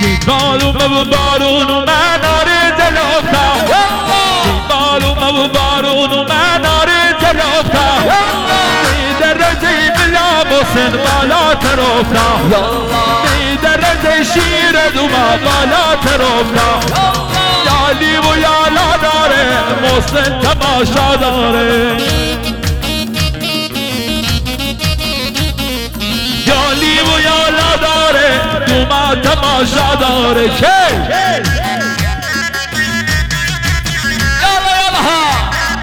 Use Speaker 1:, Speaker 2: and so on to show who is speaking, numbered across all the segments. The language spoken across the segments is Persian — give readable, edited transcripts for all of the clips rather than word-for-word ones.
Speaker 1: معلومه و بارون و مناره جلوتا معلومه و بارون و مناره جلوتا درجه بلا محسن بالا ترفتا درجه شیر دوما بالا ترفتا یالی و یالا داره محسن تماشا داره یالی و یالا داره دوما تماشا داره که یالا یالا ها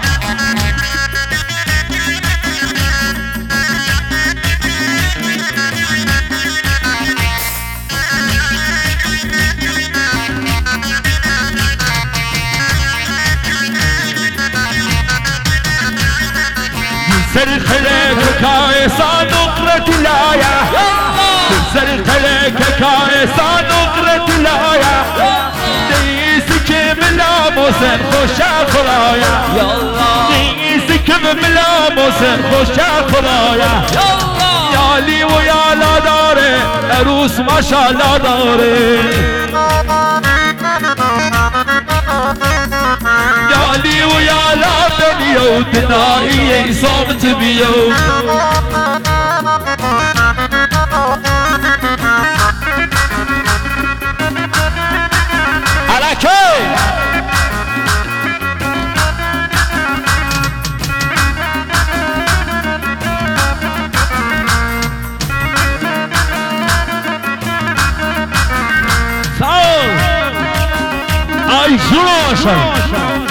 Speaker 1: سر خلق كايسان نقرة الآية سر خلق كايسان نقرة الآية ديسك ملا محسن خوشا خرايا ديسك ملا محسن خوشا خرايا يالي ويالا داره عروس ما شاء الله داره يالي ويالا بنيو دنائي صامت بيو على كي ساو اي شروع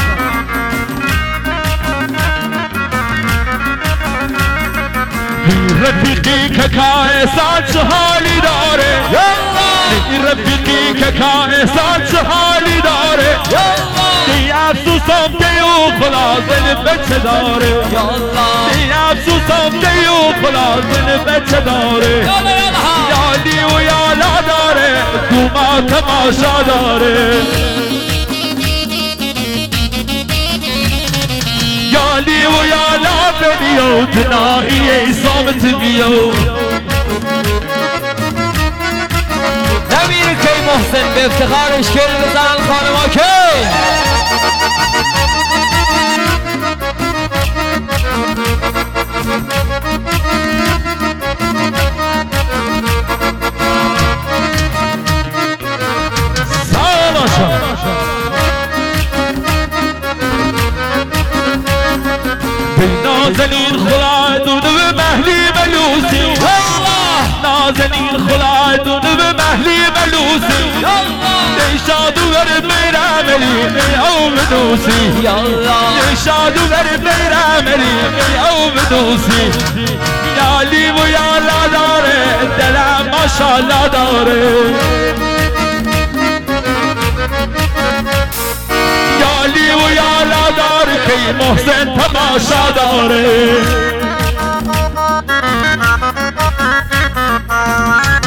Speaker 1: رفیقی که کائسان چه حالی داره رفیقی که کائسان چه حالی داره دی افسوسم دیو خلا دل بچه داره دی افسوسم دیو خلا دل بچه داره یالی و یالا داره دوما تماشا داره یالی و یالا بنیو دنایی صامت بیو
Speaker 2: نمیر کی محسن به افتخارش کل بزنن خانما کی
Speaker 1: نازنین خلادون به محلی ملوسی نازنین خلادون به محلی ملوسی دیشادو ور بیراملی او بدوسی دیشادو ور بیراملی او بدوسی یالی و یالا داره دلم ماشاءالله داره یالی و یالا داره که محسن تماشا داره